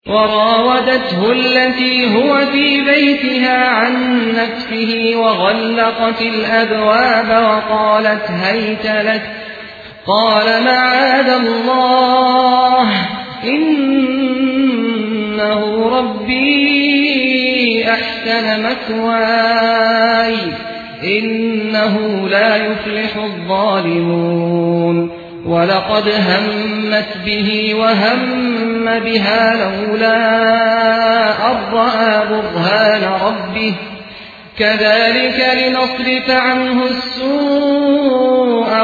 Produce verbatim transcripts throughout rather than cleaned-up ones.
وراودته التي هو في بيتها عن نفسه وغلقت الأبواب وقالت هيت لك قال معاذ الله إنه ربي أحسن مثواي إنه لا يفلح الظالمون ولقد همت به وهم بها لولا أن رأى برهان ربه كذلك لنصرف عنه السوء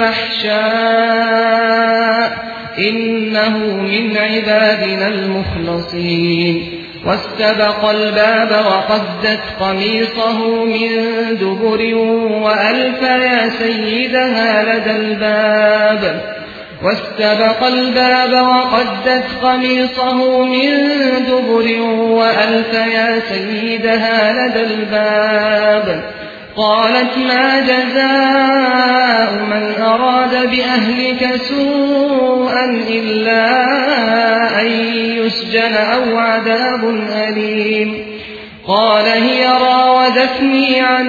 والفحشاء إنه من عبادنا المخلصين واستبق الباب وقدت قميصه من دبر وألف يا سيدها لدى الباب واستبق الباب وقدت قميصه من دبر وألف يا سيدها لدى الباب قالت ما جزاء من أراد بأهلك سوءا إلا أن يسجن أو عذاب أليم قال هي راودتني عن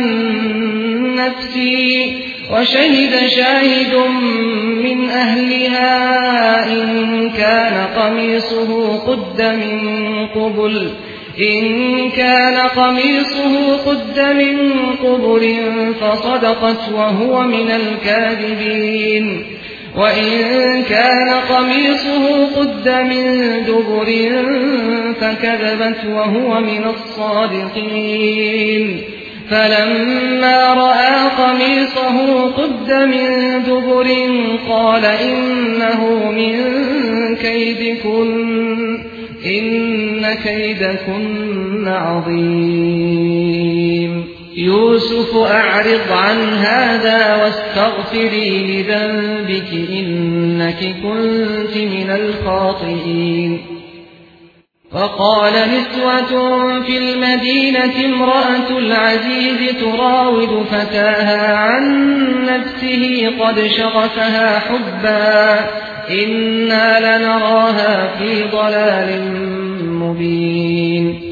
نفسي وشهد شاهد من أهلها إن كان قميصه قد من قبل إن كان قميصه قد من قبل فصدقت وهو من الكاذبين وإن كان قميصه قد من دبر فكذبت وهو من الصادقين فلما رأى قميصه قد من دبر قال إنه من كيدكن إن كيدكن عظيم يوسف أعرض عن هذا واستغفري لذنبك إنك كنت من الخاطئين وقال نسوة في المدينة امرأة العزيز تراود فتاها عن نفسه قد شغفها حبا إنا لنراها في ضلال مبين